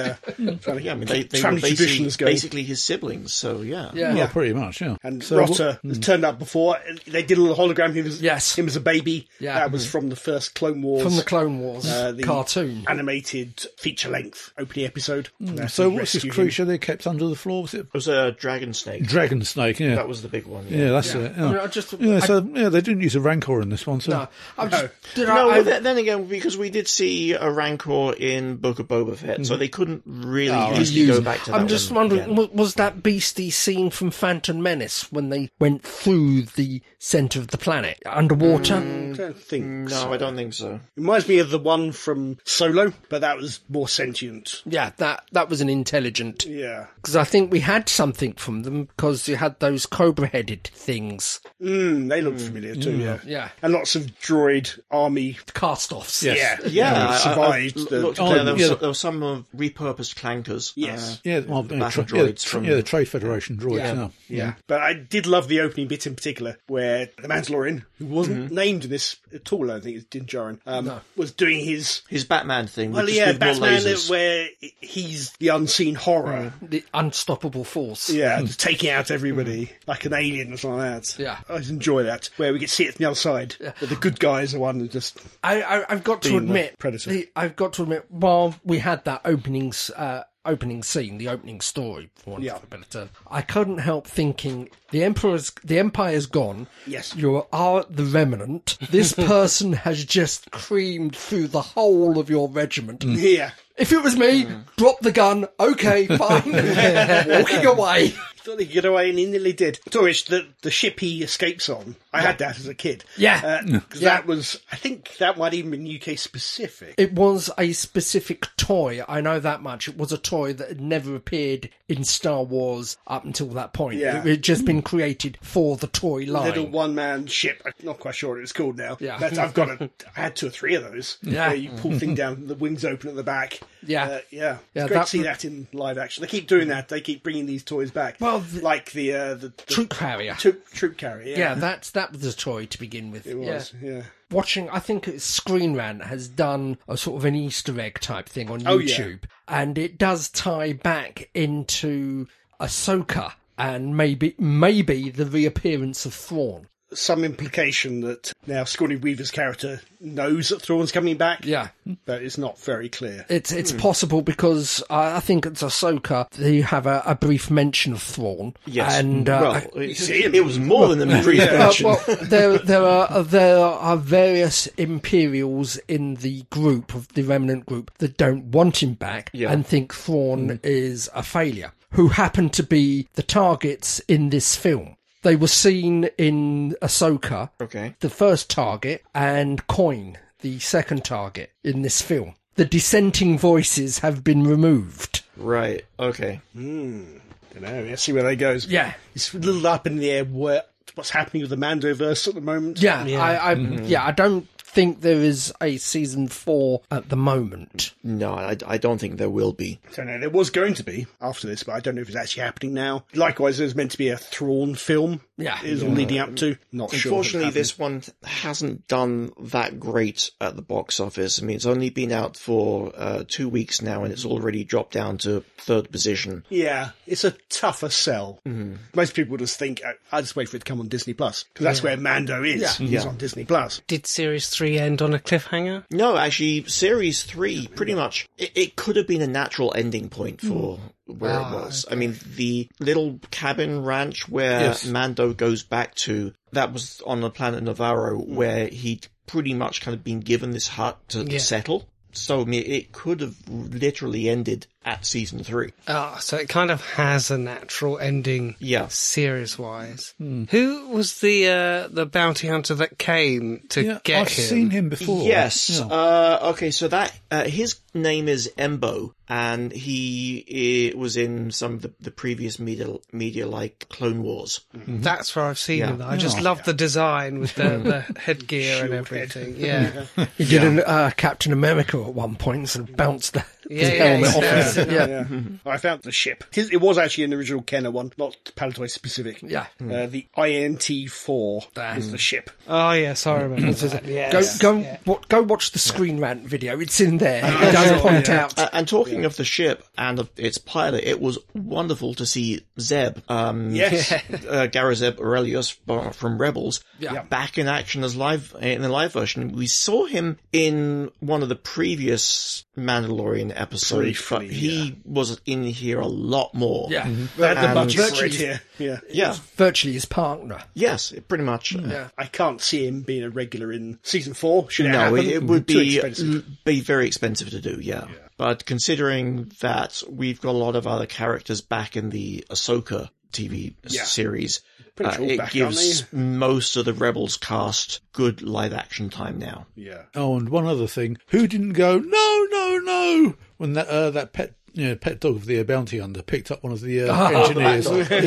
they family were traditions going. basically his siblings. So yeah. Well, pretty much. Yeah. And so, Rotter has turned up before. They did a little hologram. Him as a baby. Yeah. That was from the first Clone Wars. From the Clone Wars the cartoon. Animated feature-length opening episode. So what's this creature they kept under the floor? Was it? It was a dragon snake. Dragon snake, yeah. That was the big one. Yeah, that's it. Yeah. They didn't use a Rancor in this one. So. Then again, because we did see a Rancor in Book of Boba Fett, so they couldn't really easily go back to that. I'm just wondering, was that beastie scene from Phantom Menace when they went through the centre of the planet underwater? I don't think so. No, I don't think so. It reminds me of the one from Solo, but that was more sentient. Yeah, that was an intelligent. Yeah. Because I think we had something from them, because you had those cobra-headed things. They look familiar too, Yeah. And lots of droid army cast-offs. Yes. Yeah. Survived. There were some repurposed clankers. Yes. The Trade Federation droids. Yeah. But I did love the opening bit in particular, where the Mandalorian, who wasn't named in this at all, I think it's Din Djarin, was doing his Batman thing. Well, Batman, where he's the unseen horror. The unstoppable force. Yeah, just taking out everybody like an alien or something like that. Yeah. I just enjoy that, where we get to see it from the other side. Yeah. But the good guys are one that just... I've got to admit, Predator. While we had that opening scene, the opening story, for want of a better term, I couldn't help thinking, the Empire's gone. Yes. You are the remnant. This person has just creamed through the whole of your regiment. Yeah. If it was me, drop the gun. Okay, fine. Walking away. Thought he could get away, and he nearly did. Torish, the ship he escapes on, I had that as a kid. Yeah. Because that was, I think that might even be UK specific. It was a specific toy, I know that much. It was a toy that had never appeared in Star Wars up until that point. Yeah. It had just been created for the toy line. Little one-man ship. I'm not quite sure what it's called now. Yeah. I had 2 or 3 of those. Yeah. Where you pull the thing down, the wings open at the back. Yeah. It's great to see that in live action. They keep doing that. They keep bringing these toys back. Well, like the troop carrier. Troop carrier, Yeah, that was a toy to begin with. It was, yeah. Watching, I think Screen Rant has done a sort of an Easter egg type thing on YouTube, and it does tie back into Ahsoka and maybe the reappearance of Thrawn. Some implication that now Sigourney Weaver's character knows that Thrawn's coming back. Yeah. But it's not very clear. It's possible, because I think it's Ahsoka. They have a brief mention of Thrawn. Yes. And, it was more than a brief mention. There are various Imperials in the group, of the remnant group, that don't want him back and think Thrawn is a failure, who happen to be the targets in this film. They were seen in Ahsoka, the first target, and Coin, the second target in this film. The dissenting voices have been removed. Right, okay. Don't know, let's see where that goes. Yeah. It's a little up in the air what's happening with the Mandoverse at the moment. Yeah. I don't think there is a season 4 at the moment. No, I don't think there will be. I don't know. There was going to be after this, but I don't know if it's actually happening now. Likewise, there's meant to be a Thrawn film. Yeah. Is leading up to. Not sure. Unfortunately, this one hasn't done that great at the box office. I mean, it's only been out for 2 weeks now, and it's already dropped down to 3rd position. Yeah, it's a tougher sell. Mm-hmm. Most people just think, I'll just wait for it to come on Disney Plus, because that's where Mando is. Yeah. He's on Disney Plus. Did Series 3 end on a cliffhanger? No, actually, Series 3, pretty much, it could have been a natural ending point for where it was. Okay. I mean, the little cabin ranch where Mando goes back to, that was on the planet Navarro, where he'd pretty much kind of been given this hut to settle. So, I mean, it could have literally ended at season 3. So it kind of has a natural ending, series-wise. Who was the bounty hunter that came to get him? I've seen him before. Yes. Okay, so that his name is Embo, and he was in some of the previous media like Clone Wars. That's where I've seen him. I just love the design with the headgear and everything. Yeah. He did a Captain America at one point and bounced the helmet off. Yeah. I found the ship. It was actually an original Kenner one, not Palatoy specific. Yeah. The INT-4 is the ship. Oh, yes, I remember that. Yes. Go watch the Screen Rant video. It's in there. It does point out. And talking of the ship and of its pilot, it was wonderful to see Zeb, Garazeb Aurelius from Rebels, back in action as in the live version. We saw him in one of the previous Mandalorian episodes, but he was in here a lot more. Yeah. They had the budget for it here. Yeah. Virtually his partner. Yes, pretty much. I can't see him being a regular in season 4. Should it No, happen? it would Too expensive. be very expensive to do, yeah. But considering that we've got a lot of other characters back in the Ahsoka TV series, it gives most of the Rebels cast good live action time now. Yeah. Oh, and one other thing. Who didn't go, no, when that pet dog of the bounty hunter picked up one of the engineers?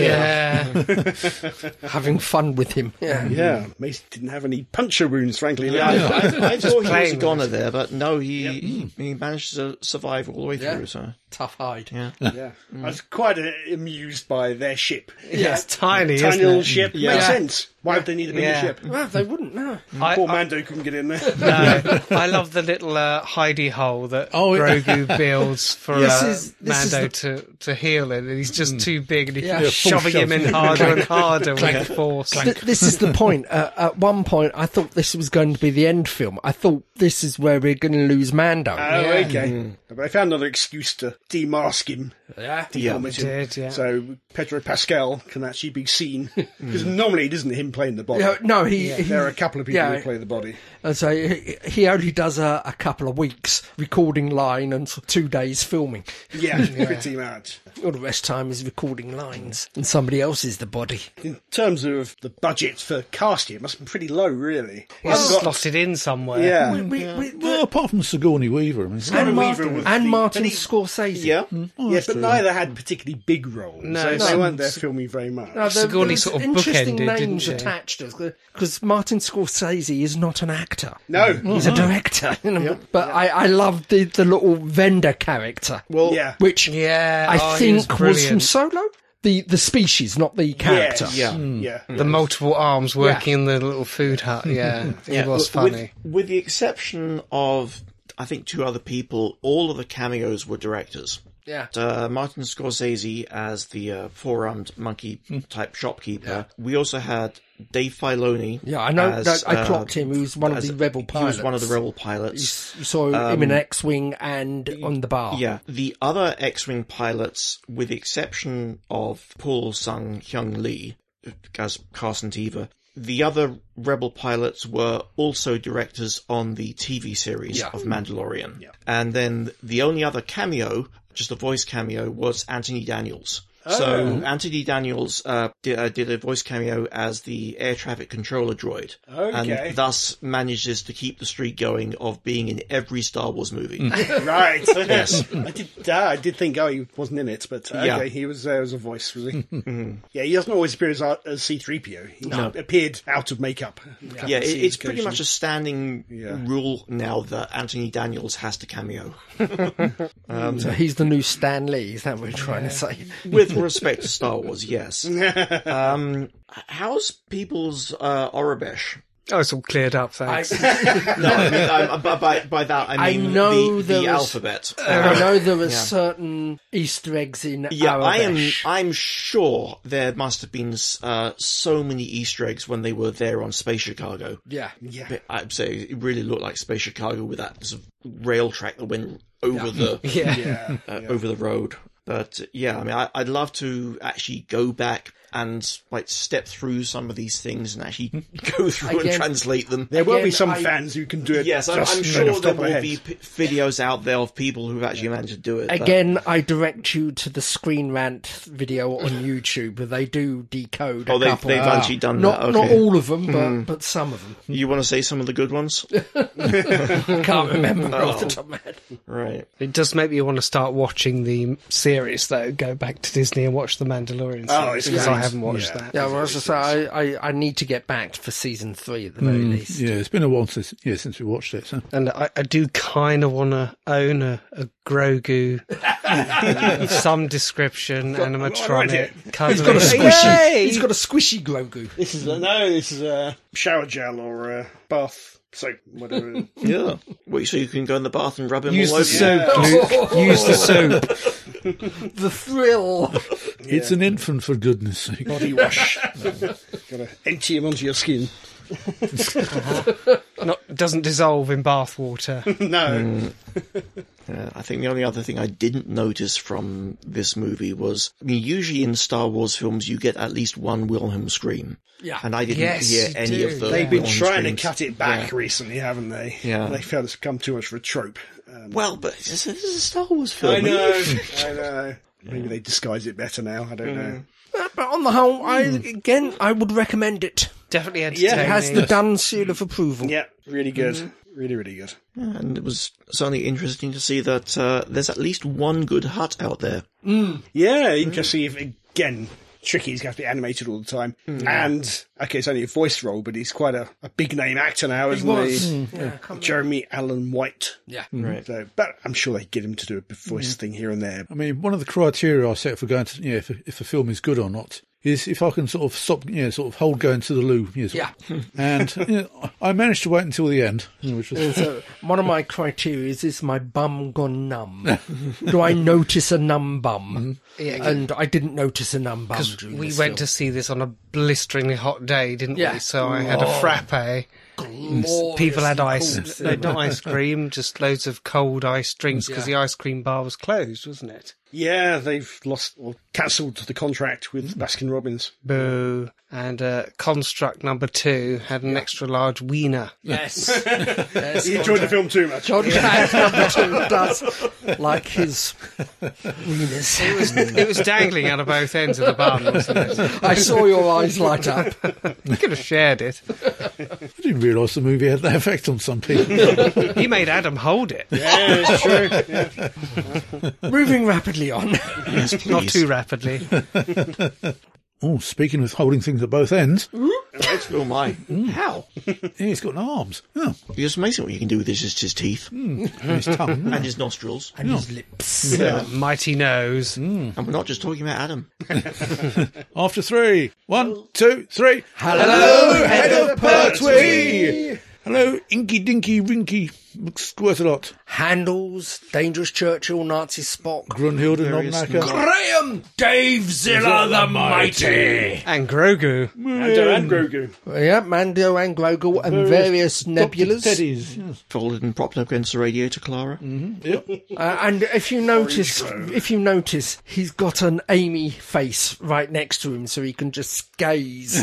Having fun with him. Yeah. Mace didn't have any puncture wounds, frankly. I thought he was a goner there, but no, he managed to survive all the way through. So tough hide. I was quite amused by their ship. It's tiny little ship. Makes sense. Why would they need a bigger ship? Well, they wouldn't, no. Poor Mando couldn't get in there. No, I love the little hidey hole that Grogu builds for Mando to heal in, and he's just too big, and he's shoving him in harder and harder with the Force. This is the point. At one point, I thought this was going to be the end film. I thought this is where we're going to lose Mando. Okay. But I found another excuse to demask him. Did. So Pedro Pascal can actually be seen. Because normally it isn't him playing the body. No, there are a couple of people who play the body. And so he only does a couple of weeks recording line and 2 days filming. Yeah, pretty much. All the rest of the time is recording lines, and somebody else is the body. In terms of the budget for casting, it must be pretty low, really. It's slotted in somewhere. Yeah. Well, apart from Sigourney Weaver. And Martin Scorsese. Yeah. Yes, but neither had particularly big roles. No, they weren't there filming very much. No, Sigourney sort of interesting bookended, names didn't she? attached because Martin Scorsese is not an actor. No. He's a director. But I love the little vendor character. Well, which I think was from Solo. The species, not the character. Yes. The multiple arms working in the little food hut. It was funny. With the exception of, I think, 2 other people, all of the cameos were directors. Yeah. Martin Scorsese as the four-armed monkey-type shopkeeper. We also had Dave Filoni. Yeah, I know. I clocked him. He was one of the Rebel pilots. He was one of the Rebel pilots. You saw him in X-Wing and on the bar. Yeah. The other X-Wing pilots, with the exception of Paul Sung-Hyung Lee, as Carson Teva, the other Rebel pilots were also directors on the TV series of Mandalorian. Yeah. And then the only other cameo, just a voice cameo, was Anthony Daniels. So Anthony Daniels did a voice cameo as the air traffic controller droid, and thus manages to keep the streak going of being in every Star Wars movie. Right. Yes. I did think he wasn't in it, but he was there as a voice, was he? Yeah, he doesn't always appear as C-3PO. He appeared out of makeup. Yeah, it's pretty much a standing rule now that Anthony Daniels has to cameo. So he's the new Stan Lee, is that what we're trying to say? With respect to Star Wars, yes. How's people's Aurebesh? Oh, it's all cleared up, thanks. No, I mean, by that I mean the alphabet. I know there were certain Easter eggs in Aurebesh. I'm sure there must have been so many Easter eggs when they were there on Space Chicago. Yeah. I'd say it really looked like Space Chicago with that sort of rail track that went over over the road. But I mean, I'd love to actually go back and like step through some of these things and actually go through and translate them. There will be some fans who can do it. Yes, I'm sure there will be videos out there of people who've actually managed to do it. Again, I direct you to the Screen Rant video on YouTube where they do decode a couple. They've actually done not, that. Okay. Not all of them, but some of them. You want to say some of the good ones? Can't remember off the top of my head. Right. It does make me want to start watching the series, though. Go back to Disney and watch The Mandalorian series, because I haven't watched that. Yeah, well, as I say, I need to get back for season 3 at the very least. Yeah, it's been a while since we watched it. So. And I do kind of want to own a Grogu of some description, animatronic. He's got a squishy Grogu. This is a shower gel or a bath soap, whatever. Yeah. Wait, so you can go in the bath and rub him Use all the over soap, Luke. Use the soap. The thrill. It's an infant, for goodness sake. Body wash. Gotta empty him onto your skin. Doesn't dissolve in bath water. No. I think the only other thing I didn't notice from this movie was, I mean, usually in Star Wars films you get at least one Wilhelm scream. Yeah. And I didn't hear any of the They've been Wilhelm trying screams. to cut it back recently, haven't they? Yeah. They felt it's become too much of a trope. Well, but this is a Star Wars film. I know. Maybe they disguise it better now. I don't know. But on the whole, I would recommend it. Definitely entertaining. It has the Dunn seal of approval. Yeah, really good. Really, really good. And it was certainly interesting to see that there's at least one good Hutt out there. Yeah, interesting. Again, tricky. He's going to be animated all the time. And, okay, it's only a voice role, but he's quite a big name actor now, isn't he? Jeremy Allen White. Yeah. Right. So, but I'm sure they get him to do a voice thing here and there. I mean, one of the criteria I set for going to, if a film is good or not, is if I can sort of stop, sort of hold going to the loo. And I managed to wait until the end. Which was... So one of my criteria is my bum gone numb? Do I notice a numb bum? Yeah, and I didn't notice a numb bum. We went to see this on a blisteringly hot day, didn't we? So I had a frappe. People had ice, not ice cream, just loads of cold ice drinks because the ice cream bar was closed, wasn't it? Yeah, they've cancelled the contract with Baskin-Robbins. Boo. And Construct number 2 had an extra large wiener. Yes. He enjoyed the film too much. Contract number 2 does like his wieners. It was dangling out of both ends of the bun, wasn't it? I saw your eyes light up. You could have shared it. I didn't realise the movie had that effect on some people. He made Adam hold it. Yeah, it's true. Yeah. Moving rapidly on. Yes, please. Not too rapidly. Oh, speaking of holding things at both ends, Oh my. How? he's got no arms. Oh, It's amazing what you can do with his teeth. and his tongue. And his nostrils. And his lips. Mighty nose. And we're not just talking about Adam. After 3. 1, 2, 3. Hello, Head of Pertwee! Hello, Inky Dinky Rinky McSquirtalot. Handles, Dangerous Churchill, Nazi Spock. Grunhild and Knobnacker. Graham, Dave Zilla the Mighty. And Grogu. And Grogu. Yeah, Mando and Grogu and various nebulas. Teddies. Yes. Folded and propped up against the radiator, Clara. Yep. And if you notice, he's got an Amy face right next to him, so he can just gaze.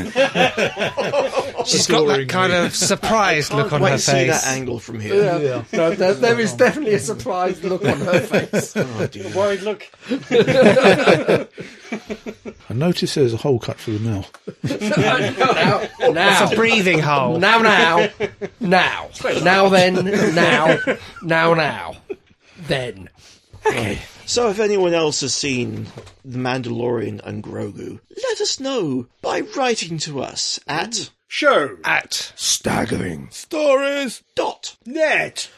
She's got that kind of surprised look on Wait her to see that face. angle from here. Yeah. No, there is definitely a surprised look on her face. Oh, dear. Worried look. I notice there's a hole cut for the mouth. It's a breathing hole. Now, then. So if anyone else has seen The Mandalorian and Grogu, let us know by writing to us at Show. At Staggering. Stories! Net.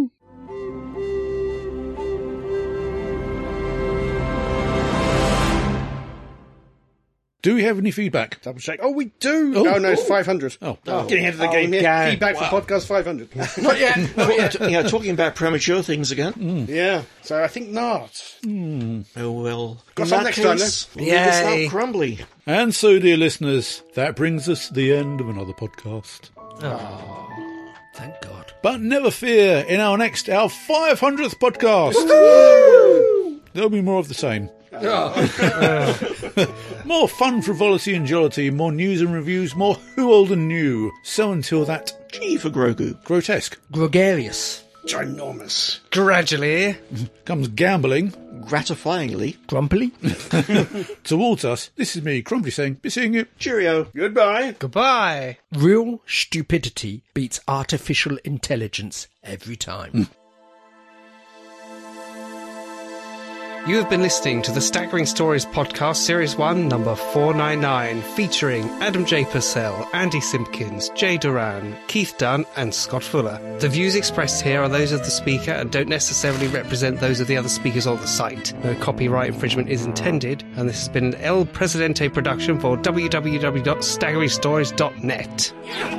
Do we have any feedback? Double check. Oh, we do. Oh. No, it's 500. Oh. Getting ahead of the game here. yeah. Feedback for podcast 500. Not yet. talking about premature things again. Yeah. So I think not. Oh well. Got In some that next time, case, leave us Yay. out crumbly. And so, dear listeners, that brings us to the end of another podcast. Thank God. But never fear, in our 500th podcast, there'll be more of the same. More fun, frivolity and jollity, more news and reviews, more who old and new. So until that, G for Grogu. grotesque Gregarious. Ginormous. Gradually. comes gambling Gratifyingly. Grumpily. towards us. This is me, Crumbly, saying, be seeing you. Cheerio. Goodbye. Goodbye. Real stupidity beats artificial intelligence every time. You have been listening to the Staggering Stories podcast, Series 1, number 499, featuring Adam J. Purcell, Andy Simpkins, Jay Duran, Keith Dunn, and Scott Fuller. The views expressed here are those of the speaker and don't necessarily represent those of the other speakers on the site. No copyright infringement is intended, and this has been an El Presidente production for www.staggeringstories.net.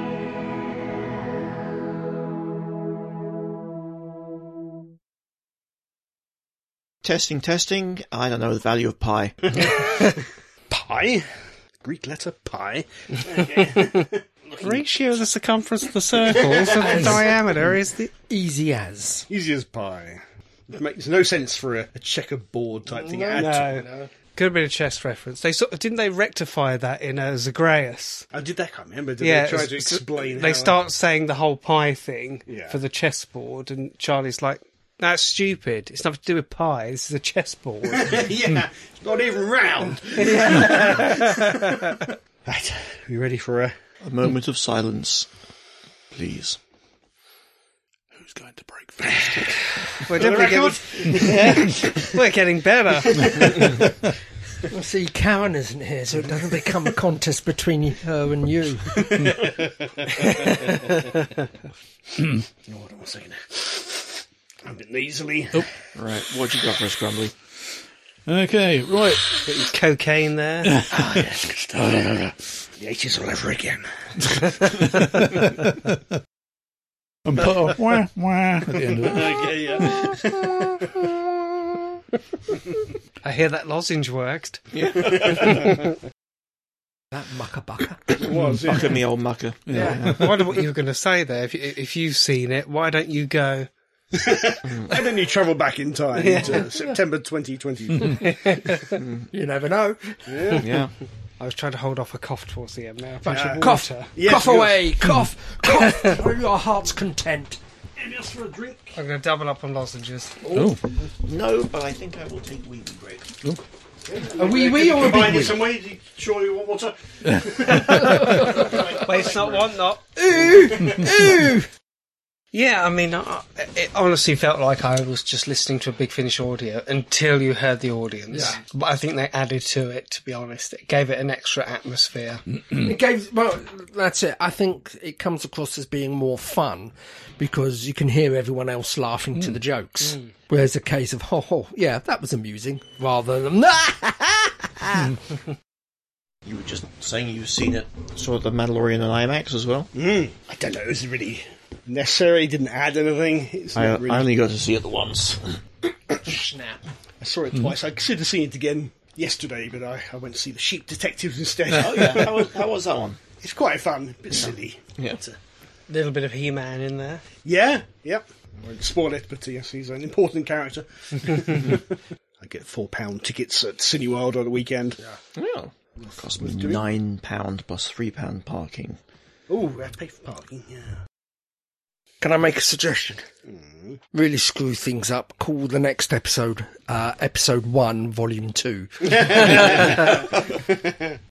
Testing. I don't know the value of pi. Pi. Greek letter pi. Ratio of the circumference of the circles and the diameter is the... Easy as. Easy as pie. It makes no sense for a checkerboard type thing. No. Could have been a chess reference. Didn't they rectify that in Zagreus? I did that. I can't remember. Did they try to explain? They start saying the whole pi thing Yeah. for the chessboard, and Charlie's like, "That's stupid. It's nothing to do with pi. This is a chessboard." Yeah, it's not even round. Right, you ready for a moment of silence, please. Who's going to break first? We're definitely we're getting better. Well, see, Karen isn't here, so it doesn't become a contest between her and you. Hold on a second. A bit nasally. Right, what you got for us, Grumbly? Okay, right. Got your cocaine there. Oh, yes, good stuff. The 80s all over again. And put a wah, wah at the end of it. Okay, yeah. I hear that lozenge worked. That mucker bucker. It was, yeah. Mucker me old mucker. I wonder what you were going to say there. If you've seen it, why don't you go? And then you travel back in time to September 2020. You never know. Yeah. I was trying to hold off a cough towards the end. Now, Cough. Yes, Cough good. away. Cough. Cough. For your heart's content. Just for a drink. I'm going to double up on lozenges. Oh, No, but I think I will take wee break. A wee or a Combine big it some way. Do you sure you want water? Waste not, want not. Ooh. Yeah, I mean, it honestly felt like I was just listening to a Big Finish audio until you heard the audience. Yeah. But I think they added to it, to be honest. It gave it an extra atmosphere. It gave, well, that's it. I think it comes across as being more fun because you can hear everyone else laughing to the jokes. Whereas a case of, yeah, that was amusing, rather than, You were just saying you've seen it, saw The Mandalorian in IMAX as well? I don't know. It was really necessary. Didn't add anything. It's I not really... only got to see it once. snap. I saw it twice. I should have seen it again yesterday, but I went to see The Sheep Detectives instead. Oh yeah, how was that one? It's quite fun. A bit silly. Yeah. But, Little bit of He-Man in there. yeah, yep. I won't spoil it, but yes, he's an important character. I get £4 tickets at Cineworld on the weekend. Yeah. It cost me £9 plus £3 parking. Oh, I have to pay for parking, yeah. Can I make a suggestion? Really screw things up. Call the next episode, episode 1, volume 2.